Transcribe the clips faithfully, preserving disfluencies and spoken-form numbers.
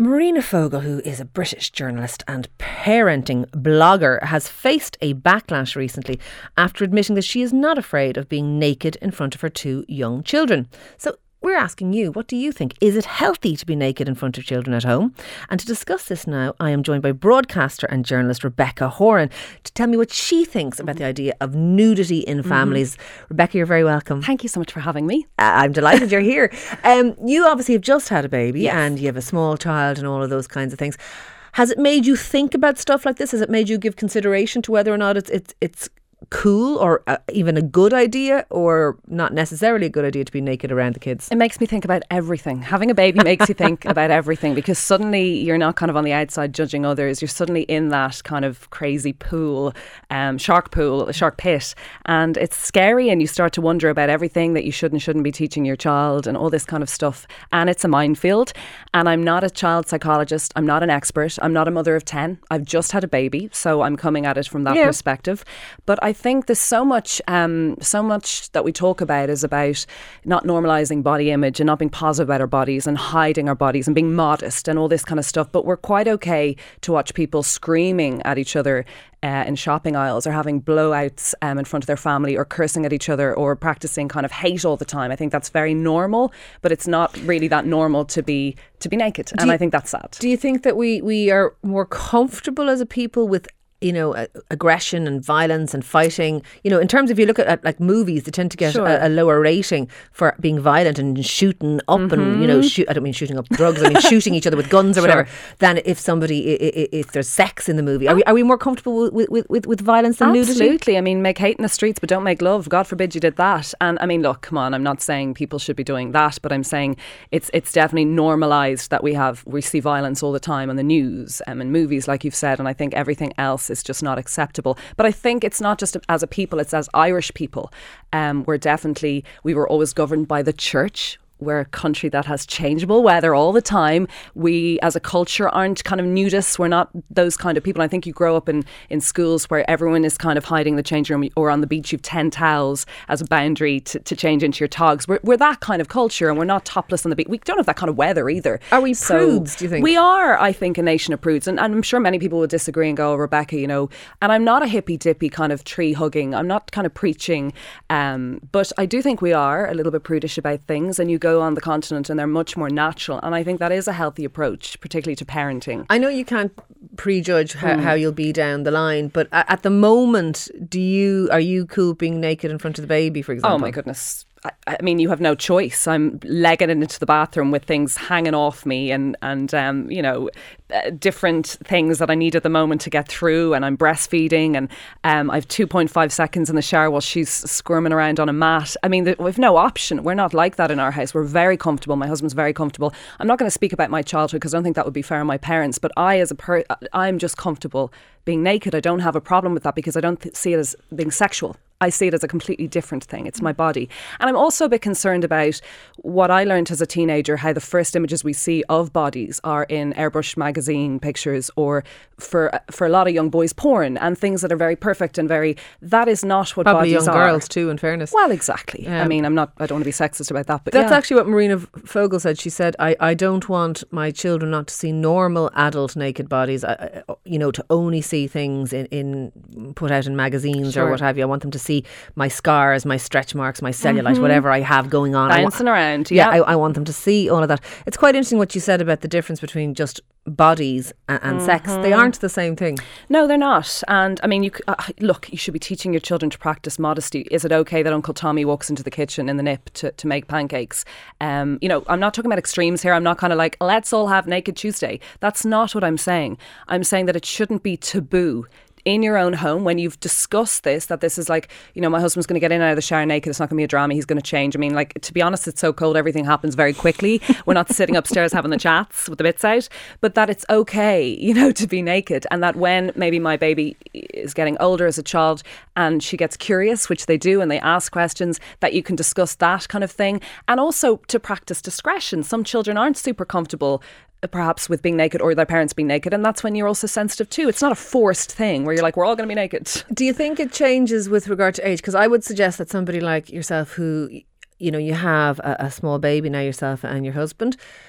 Marina Fogel, who is a British journalist and parenting blogger, has faced a backlash recently after admitting that she is not afraid of being naked in front of her two young children. So we're asking you, what do you think? Is it healthy to be naked in front of children at home? And to discuss this now, I am joined by broadcaster and journalist Rebecca Horan to tell me what she thinks about the idea of nudity in families. Mm-hmm. Rebecca, you're very welcome. Thank you so much for having me. Uh, I'm delighted you're here. Um, you obviously have just had a baby, yes. and you have a small child and all of those kinds of things. Has it made you think about stuff like this? Has it made you give consideration to whether or not it's it's it's cool or uh, even a good idea, or not necessarily a good idea to be naked around the kids? It makes me think about everything. Having a baby makes you think about everything, because suddenly you're not kind of on the outside judging others. You're suddenly in that kind of crazy pool, um, shark pool, shark pit, and it's scary, and you start to wonder about everything that you should and shouldn't be teaching your child and all this kind of stuff. And it's a minefield. And I'm not a child psychologist. I'm not an expert. I'm not a mother of ten. I've just had a baby, so I'm coming at it from that yeah. perspective. But I think there's so much, um, so much that we talk about is about not normalising body image and not being positive about our bodies and hiding our bodies and being modest and all this kind of stuff. But we're quite okay to watch people screaming at each other uh, in shopping aisles, or having blowouts um, in front of their family, or cursing at each other, or practicing kind of hate all the time. I think that's very normal, but it's not really that normal to be to be naked. Do and you, I think that's sad. Do you think that we, we are more comfortable as a people with, you know, uh, aggression and violence and fighting? You know, in terms of, you look at, at like movies, they tend to get Sure. a, a lower rating for being violent and shooting up mm-hmm. and, you know, shoot, I don't mean shooting up drugs, I mean shooting each other with guns or Sure. whatever, than if somebody, if, if there's sex in the movie. Are we, are we more comfortable with, with, with, with violence than nudity? Absolutely. I mean, make hate in the streets, but don't make love. God forbid you did that. And I mean, look, come on, I'm not saying people should be doing that, but I'm saying it's it's definitely normalised that we have, we see violence all the time on the news and in movies, like you've said, and I think everything else is just not acceptable. But I think it's not just as a people, it's as Irish people. Um, we're definitely, we were always governed by the church. We're a country that has changeable weather all the time. We, as a culture, aren't kind of nudists. We're not those kind of people. I think you grow up in, in schools where everyone is kind of hiding the change room, or on the beach you've ten towels as a boundary to, to change into your togs. We're, we're that kind of culture, and we're not topless on the beach. We don't have that kind of weather either. Are we so prudes, do you think? We are, I think, a nation of prudes. And, and I'm sure many people will disagree and go, oh, Rebecca, you know, and I'm not a hippy-dippy kind of tree hugging. I'm not kind of preaching. Um, but I do think we are a little bit prudish about things, and you go on the continent and they're much more natural, and I think that is a healthy approach, particularly to parenting. I know you can't prejudge how, mm. how you'll be down the line, but at, at the moment, do you are you cool being naked in front of the baby, for example? Oh my goodness. I mean, you have no choice. I'm legging it into the bathroom with things hanging off me, and, and um, you know, uh, different things that I need at the moment to get through. And I'm breastfeeding, and um, I have two point five seconds in the shower while she's squirming around on a mat. I mean, we've no option. We're not like that in our house. We're very comfortable. My husband's very comfortable. I'm not going to speak about my childhood because I don't think that would be fair on my parents. But I, as a per, I'm just comfortable being naked. I don't have a problem with that because I don't th- see it as being sexual. I see it as a completely different thing. It's my body. And I'm also a bit concerned about what I learned as a teenager, how the first images we see of bodies are in airbrushed magazine pictures, or for for a lot of young boys, porn, and things that are very perfect and very, that is not what Probably bodies young are. girls too, in fairness. Well, exactly. Um, I mean, I'm not, I don't want to be sexist about that, but that's yeah. actually what Marina Fogel said. She said, I, I don't want my children not to see normal adult naked bodies, I, I, you know, to only see things in, in put out in magazines Sure. or what have you. I want them to see my scars, my stretch marks, my cellulite, mm-hmm. whatever I have going on. Bouncing I wa- around, yeah. yeah. I, I want them to see all of that. It's quite interesting what you said about the difference between just bodies and, and mm-hmm. sex. They aren't the same thing. No, they're not. And I mean, you uh, look, you should be teaching your children to practice modesty. Is it okay that Uncle Tommy walks into the kitchen in the nip to, to make pancakes? Um, you know, I'm not talking about extremes here. I'm not kind of like, let's all have Naked Tuesday. That's not what I'm saying. I'm saying that it shouldn't be taboo in your own home when you've discussed this, that this is like, you know, my husband's going to get in and out of the shower naked. It's not going to be a drama. He's going to change. I mean, like, to be honest, it's so cold. Everything happens very quickly. We're not sitting upstairs having the chats with the bits out, but that it's okay, you know, to be naked. And that when maybe my baby is getting older as a child and she gets curious, which they do, and they ask questions, that you can discuss that kind of thing. And also to practice discretion. Some children aren't super comfortable perhaps with being naked, or their parents being naked, and that's when you're also sensitive too. It's not a forced thing where you're like, we're all going to be naked. Do you think it changes with regard to age? Because I would suggest that somebody like yourself, who, you know, you have a, a small baby now yourself and your husband,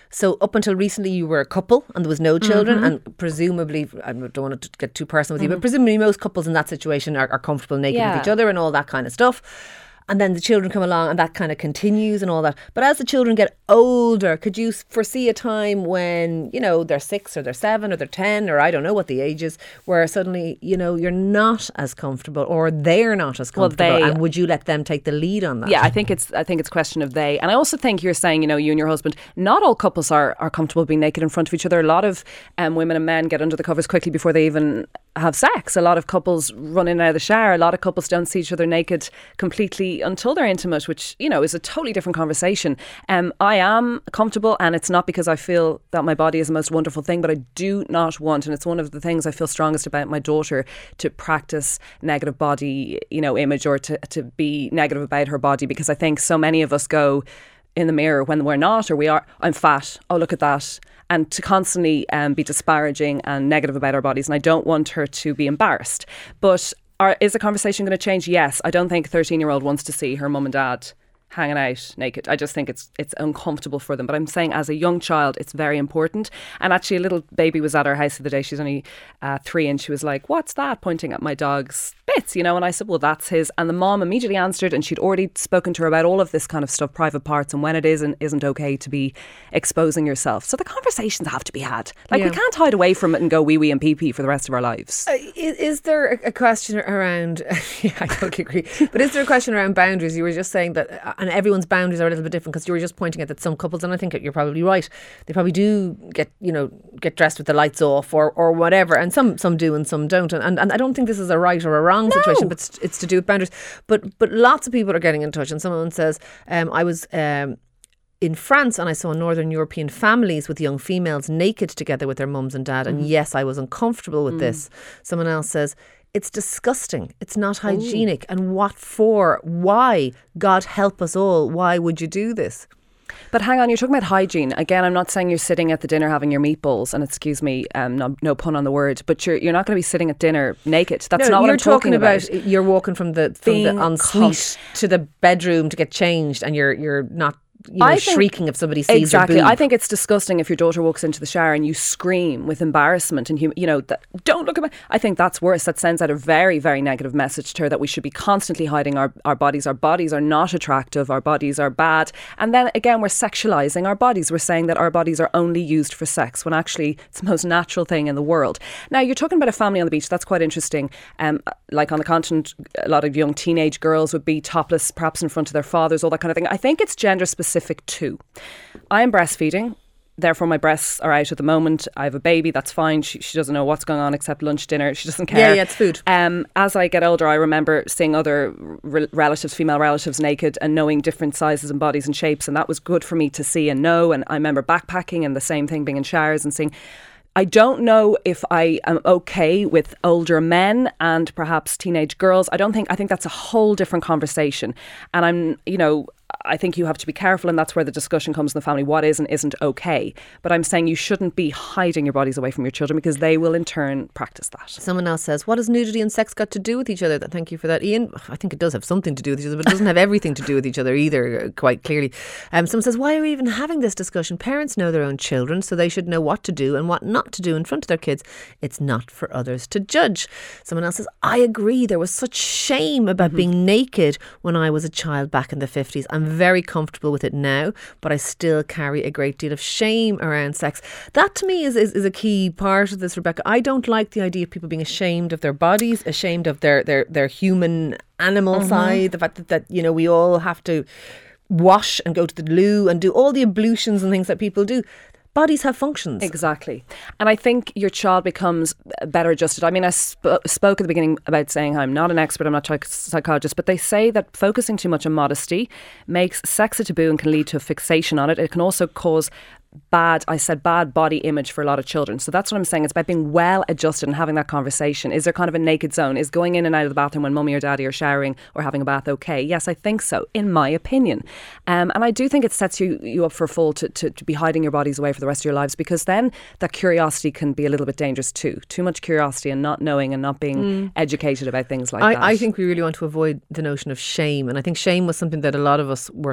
So up until recently, you were a couple and there was no children, Mm-hmm. and presumably, I don't want to get too personal with you, but presumably most couples in that situation are, are comfortable naked Yeah. with each other and all that kind of stuff. And then the children come along and that kind of continues and all that. But as the children get older, could you foresee a time when, you know, they're six or they're seven or they're ten or I don't know what the age is, where suddenly, you know, you're not as comfortable or they're not as Well, comfortable? they- and would you let them take the lead on that? Yeah, I think it's I think it's a question of they. And I also think you're saying, you know, you and your husband, not all couples are, are comfortable being naked in front of each other. A lot of um, women and men get under the covers quickly before they even have sex. A lot of couples run in and out of the shower. A lot of couples don't see each other naked completely until they're intimate, which, you know, is a totally different conversation. Um, I am comfortable, and it's not because I feel that my body is the most wonderful thing, but I do not want, and it's one of the things I feel strongest about my daughter, to practice negative body, you know, image, or to, to be negative about her body, because I think so many of us go in the mirror when we're not, or we are, I'm fat, oh look at that, and to constantly um, be disparaging and negative about our bodies. And I don't want her to be embarrassed. But are, is the conversation going to change? Yes. I don't think a thirteen year old wants to see her mum and dad hanging out naked. I just think it's it's uncomfortable for them. But I'm saying as a young child, it's very important. And actually a little baby was at our house the other day. She's only uh, three, and she was like, what's that? Pointing at my dog's bits, you know. And I said, well, that's his. And the mom immediately answered, and she'd already spoken to her about all of this kind of stuff, private parts, and when it is and isn't okay to be exposing yourself. So the conversations have to be had. Like Yeah. we can't hide away from it and go wee wee and pee pee for the rest of our lives. Uh, Is, is there a- a question around, yeah, I totally agree, but is there a question around boundaries? You were just saying that, uh, and everyone's boundaries are a little bit different, because you were just pointing out that some couples, and I think you're probably right, they probably do get, you know, get dressed with the lights off or, or whatever, and some some do and some don't. And, and, and I don't think this is a right or a wrong situation, but it's, it's to do with boundaries. But but lots of people are getting in touch, and someone says, um, I was... Um, in France, and I saw Northern European families with young females naked together with their mums and dad. And yes, I was uncomfortable with this. Someone else says, it's disgusting. It's not hygienic. And what for? Why? God help us all. Why would you do this? But hang on, you're talking about hygiene. Again, I'm not saying you're sitting at the dinner having your meatballs, and excuse me, um, no, no pun on the word, but you're you're not going to be sitting at dinner naked. That's No, not what you're I'm talking, talking about. You're walking from the from Being the ensuite to the bedroom to get changed, and you're you're not, you know, I think- shrieking if somebody sees Exactly. your boob. I think it's disgusting if your daughter walks into the shower and you scream with embarrassment and, hum- you know, that, don't look at me. I think that's worse. That sends out a very, very negative message to her that we should be constantly hiding our, our bodies. Our bodies are not attractive. Our bodies are bad. And then again, we're sexualizing our bodies. We're saying that our bodies are only used for sex when actually it's the most natural thing in the world. Now, you're talking about a family on the beach. That's quite interesting. Um, like on the continent, a lot of young teenage girls would be topless, perhaps in front of their fathers, all that kind of thing. I think it's gender specific too. I am breastfeeding, therefore my breasts are out at the moment. I have a baby, that's fine. She, she doesn't know what's going on except lunch, dinner. She doesn't care. Yeah, yeah, it's food. Um, as I get older, I remember seeing other re- relatives, female relatives, naked and knowing different sizes and bodies and shapes, and that was good for me to see and know. And I remember backpacking and the same thing, being in showers and seeing. I don't know if I am okay with older men and perhaps teenage girls. I don't think, I think that's a whole different conversation. And I'm, you know, I think you have to be careful, and that's where the discussion comes in the family, what is and isn't okay. But I'm saying you shouldn't be hiding your bodies away from your children, because they will in turn practice that. Someone else says, what has nudity and sex got to do with each other? Thank you for that, Ian. I think it does have something to do with each other, but it doesn't have everything to do with each other either, quite clearly. Um, someone says, why are we even having this discussion? Parents know their own children, so they should know what to do and what not to do in front of their kids. It's not for others to judge. Someone else says, I agree. There was such shame about mm-hmm. being naked when I was a child back in the fifties. I'm very comfortable with it now, but I still carry a great deal of shame around sex. That to me is, is, is a key part of this, Rebecca. I don't like the idea of people being ashamed of their bodies, ashamed of their their, their human animal mm-hmm. side, the fact that, that, you know, we all have to wash and go to the loo and do all the ablutions and things that people do. Bodies have functions. Exactly. And I think your child becomes better adjusted. I mean, I sp- spoke at the beginning about saying I'm not an expert, I'm not a psychologist, but they say that focusing too much on modesty makes sex a taboo and can lead to a fixation on it. It can also cause bad, I said bad body image for a lot of children. So that's what I'm saying. It's about being well adjusted and having that conversation. Is there kind of a naked zone? Is going in and out of the bathroom when mummy or daddy are showering or having a bath okay? Yes, I think so, in my opinion. Um, and I do think it sets you, you up for a fall to, to, to be hiding your bodies away for the rest of your lives, because then that curiosity can be a little bit dangerous too. Too much curiosity and not knowing and not being mm. educated about things like I, that. I think we really want to avoid the notion of shame. And I think shame was something that a lot of us were sort of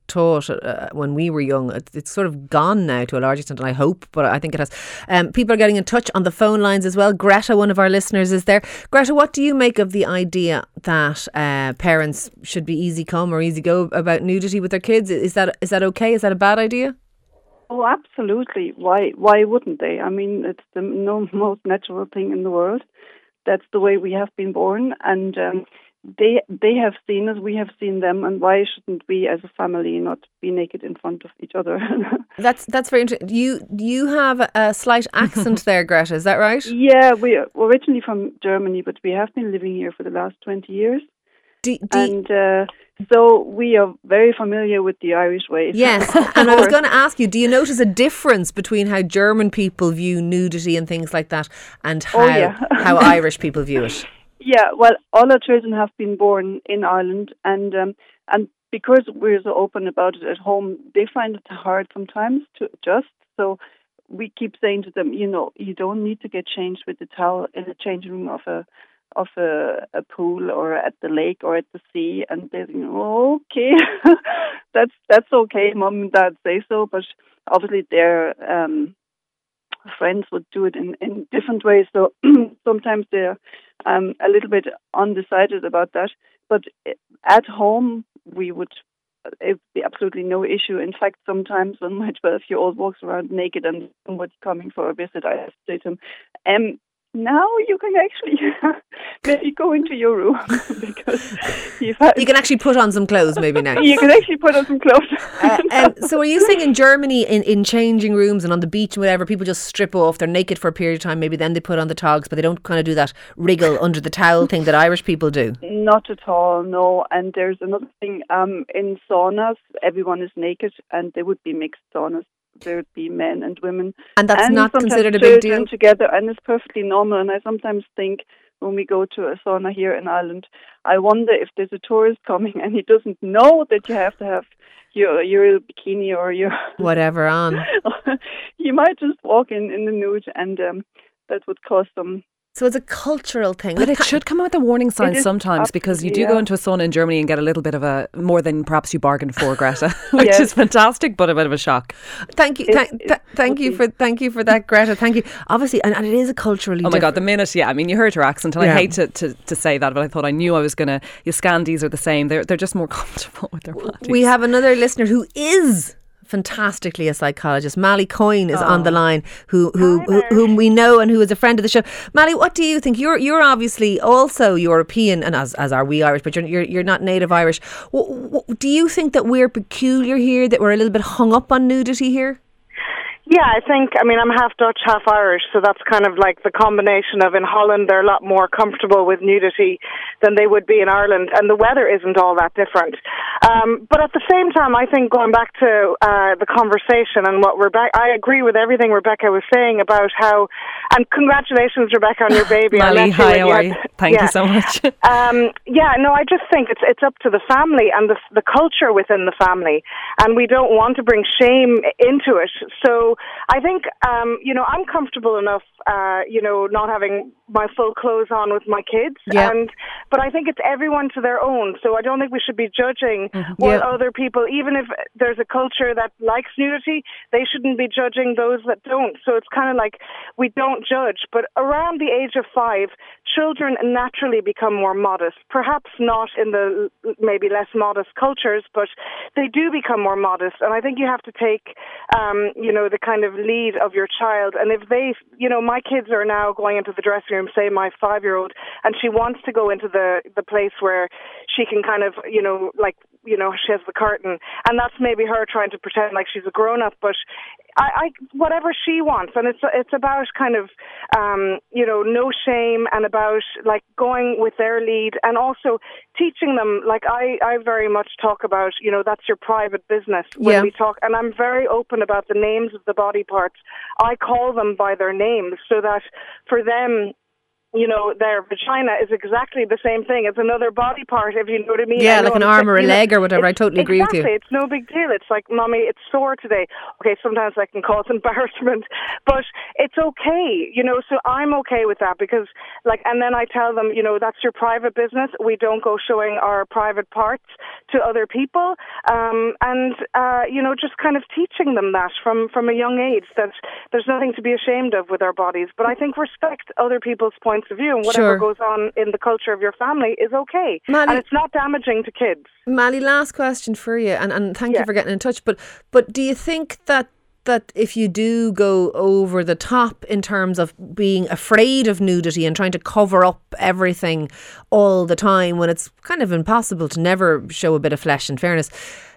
taught uh, when we were young. It's, it's sort of gone now to a large extent, and I hope, but I think it has. Um, people are getting in touch on the phone lines as well. Greta, one of our listeners, is there. Greta, what do you make of the idea that uh, parents should be easy come or easy go about nudity with their kids? Is that is that okay? Is that a bad idea? Oh, absolutely. Why Why wouldn't they? I mean, it's the no, most natural thing in the world. That's the way we have been born, and um, they they have seen us, we have seen them, and why shouldn't we as a family not be naked in front of each other? that's that's very interesting. You you have a slight accent there, Greta, is that right? Yeah, we are originally from Germany, but we have been living here for the last twenty years. Do, do and uh, so we are very familiar with the Irish ways. Yes, and I was going to ask you, do you notice a difference between how German people view nudity and things like that and how, oh, yeah. how Irish people view it? Yeah, well, all our children have been born in Ireland, and um, and because we're so open about it at home, they find it hard sometimes to adjust. So we keep saying to them, you know, you don't need to get changed with the towel in the changing room of a of a, a pool or at the lake or at the sea, and they think, oh, okay, that's that's okay, mom and dad say so, but obviously their um, friends would do it in, in different ways, so sometimes they're um, a little bit undecided about that, but at home we would, it would be absolutely no issue. In fact, sometimes when my twelve-year-old walks around naked and somebody's coming for a visit, I say to him, um, now you can actually maybe go into your room because you've had you can actually put on some clothes maybe now. You can actually put on some clothes. uh, um, so are you saying in Germany, in, in changing rooms and on the beach and whatever, people just strip off, they're naked for a period of time, maybe then they put on the togs, but they don't kind of do that wriggle under the towel thing that Irish people do? Not at all, no. And there's another thing, um, in saunas, everyone is naked, and there would be mixed saunas. There would be men and women. And that's and not considered a big deal? Together, and it's perfectly normal. And I sometimes think when we go to a sauna here in Ireland, I wonder if there's a tourist coming and he doesn't know that you have to have your your bikini or your... whatever on. You might just walk in in the nude, and um, that would cause some... So it's a cultural thing. But it should come with a warning sign sometimes, because you do yeah. go into a sauna in Germany and get a little bit of a, more than perhaps you bargained for, Greta, which yes. is fantastic, but a bit of a shock. Thank you, th- th- thank you for thank you for that, Greta. Thank you. Obviously, and, and it is a culturally. Oh my God, the minute, yeah. I mean, you heard her accent, and yeah. I hate to, to, to say that, but I thought I knew I was going to. Your Scandies are the same. They're they're just more comfortable with their bodies. We have another listener who is fantastically a psychologist. Mally Coyne is oh. on the line, who who, who whom we know and who is a friend of the show. Mally, what do you think? You're you're obviously also European, and as as are we Irish, but you're you're, you're not native Irish. W- w- do you think that we're peculiar here, that we're a little bit hung up on nudity here? Yeah, I think, I mean, I'm half Dutch, half Irish, so that's kind of like the combination of in Holland they're a lot more comfortable with nudity than they would be in Ireland, and the weather isn't all that different. Um, but at the same time, I think going back to uh, the conversation and what Rebecca, I agree with everything Rebecca was saying about how, and congratulations, Rebecca, on your baby. Mally, hi, how are you? Thank yeah. you so much. um, yeah, no, I just think it's it's up to the family and the the culture within the family, and we don't want to bring shame into it. So I think, um, you know, I'm comfortable enough, uh, you know, not having my full clothes on with my kids. Yep. And but I think it's everyone to their own. So I don't think we should be judging mm-hmm. what yep. other people, even if there's a culture that likes nudity, they shouldn't be judging those that don't. So it's kind of like we don't judge. But around the age of five, children naturally become more modest. Perhaps not in the maybe less modest cultures, but they do become more modest. And I think you have to take, um, you know, the kind of lead of your child. And if they, you know, my kids are now going into the dressing room, say my five-year-old, and she wants to go into the, the place where she can kind of, you know, like, you know, she has the curtain, and that's maybe her trying to pretend like she's a grown-up, but I, I whatever she wants, and it's it's about kind of, um, you know, no shame, and about like going with their lead, and also teaching them, like I, I very much talk about, you know, that's your private business when yeah. we talk, and I'm very open about the names of the body parts. I call them by their names so that for them, you know, their vagina is exactly the same thing as another body part, if you know what I mean. Yeah, I like an it's arm or a you know, leg or whatever. I totally agree exactly, with you. It's no big deal. It's like, Mommy, it's sore today. Okay, sometimes that can cause embarrassment, but it's okay, you know, so I'm okay with that because, like, and then I tell them, you know, that's your private business. We don't go showing our private parts to other people. Um, and, uh, you know, just kind of teaching them that from, from a young age, that there's nothing to be ashamed of with our bodies. But I think respect other people's points of view, and whatever Sure. goes on in the culture of your family is okay. Mally, and it's not damaging to kids. Mally, last question for you, and, and thank Yeah. you for getting in touch. But but do you think that that if you do go over the top in terms of being afraid of nudity and trying to cover up everything all the time when it's kind of impossible to never show a bit of flesh, in fairness,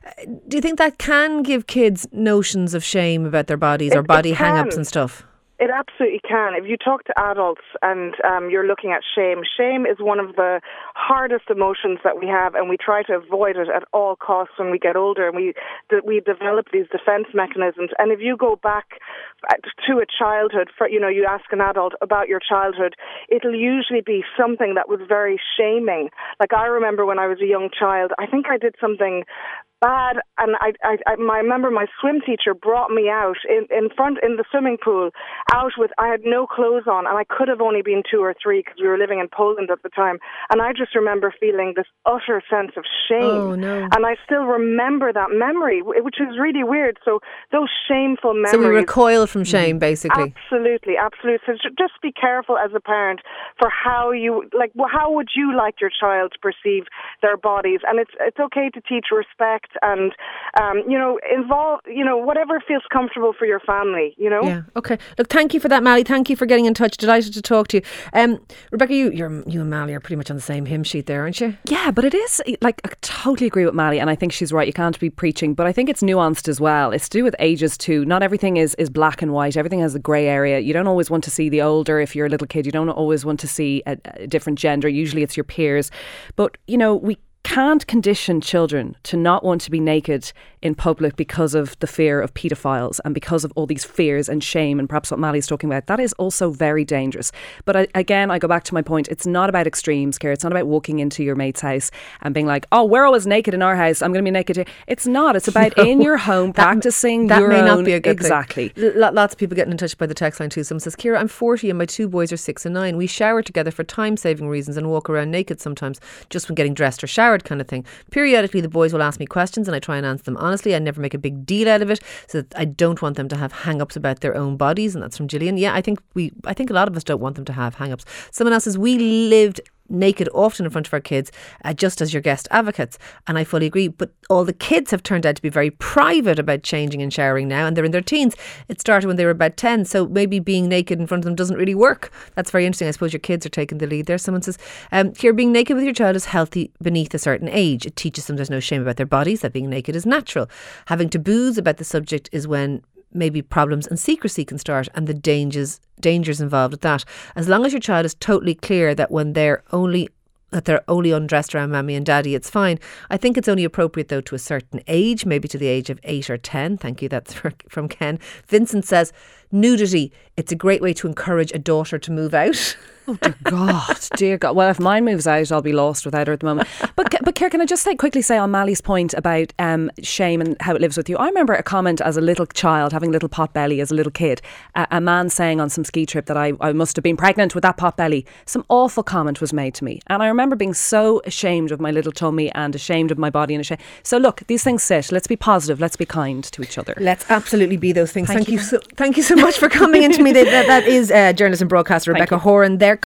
do you think that can give kids notions of shame about their bodies It- or body it hang-ups can. and stuff? It absolutely can. If you talk to adults and um, you're looking at shame, shame is one of the hardest emotions that we have, and we try to avoid it at all costs when we get older, and we we develop these defense mechanisms. And if you go back to a childhood, for, you know, you ask an adult about your childhood, it'll usually be something that was very shaming. Like, I remember when I was a young child, I think I did something bad, and I, I, I, I remember my swim teacher brought me out in, in front in the swimming pool, out with, I had no clothes on, and I could have only been two or three because we were living in Poland at the time, and I just remember feeling this utter sense of shame. Oh, no. And I still remember that memory, which is really weird. So those shameful memories. So we recoil from shame, basically. Absolutely, absolutely. So ju- just be careful as a parent for how you, like, wh- how would you like your child to perceive their bodies? And it's it's okay to teach respect and, um, you know, involve, you know, whatever feels comfortable for your family, you know? Yeah, okay. Look, thank you for that, Mally. Thank you for getting in touch. Delighted to talk to you. Um, Rebecca, you you're, you and Mally are pretty much on the same hymn sheet there, aren't you? Yeah, but it is, like, I totally agree with Mally, and I think she's right. You can't be preaching, but I think it's nuanced as well. It's to do with ages too. Not everything is, is black and white. Everything has a grey area. You don't always want to see the older. If you're a little kid, you don't always want to see a, a different gender. Usually it's your peers. But, you know, we can't condition children to not want to be naked in public because of the fear of paedophiles and because of all these fears and shame and perhaps what Mally's talking about. That is also very dangerous. But I, again, I go back to my point. It's not about extremes, Ciara. It's not about walking into your mate's house and being like, oh, we're always naked in our house, I'm going to be naked here. It's not. It's about no, in your home that, practicing that your may own. Not be a good exactly. thing. L- lots of people getting in touch by the text line too. Someone says, Ciara, I'm forty and my two boys are six and nine. We shower together for time-saving reasons and walk around naked sometimes just when getting dressed or showered kind of thing. Periodically, the boys will ask me questions and I try and answer them honestly. I never make a big deal out of it, so that I don't want them to have hang-ups about their own bodies. And that's from Gillian. Yeah, I think we, I think a lot of us don't want them to have hang-ups. Someone else says, we lived naked often in front of our kids, uh, just as your guest advocates, and I fully agree, but all the kids have turned out to be very private about changing and showering now, and they're in their teens. It started when they were about ten, so maybe being naked in front of them doesn't really work. That's very interesting. I suppose your kids are taking the lead there. Someone says, um, here, being naked with your child is healthy beneath a certain age. It teaches them there's no shame about their bodies, that being naked is natural. Having taboos about the subject is when maybe problems and secrecy can start, and the dangers dangers involved with that. As long as your child is totally clear that when they're only that they're only undressed around mommy and daddy, it's fine. I think it's only appropriate though to a certain age, maybe to the age of eight or ten. Thank you. That's for, from Ken. Vincent says, nudity, it's a great way to encourage a daughter to move out. Oh, dear God, dear God. Well, if mine moves out, I'll be lost without her at the moment. But, but Ciara, can I just say quickly say on Mally's point about um, shame and how it lives with you? I remember a comment as a little child, having a little pot belly as a little kid, a, a man saying on some ski trip that I, I must have been pregnant with that pot belly. Some awful comment was made to me. And I remember being so ashamed of my little tummy and ashamed of my body. and ashamed. So look, these things sit. Let's be positive. Let's be kind to each other. Let's absolutely be those things. Thank, thank you. you so, thank you so much for coming into me. That, that is uh, journalist and broadcaster Rebecca Horan there.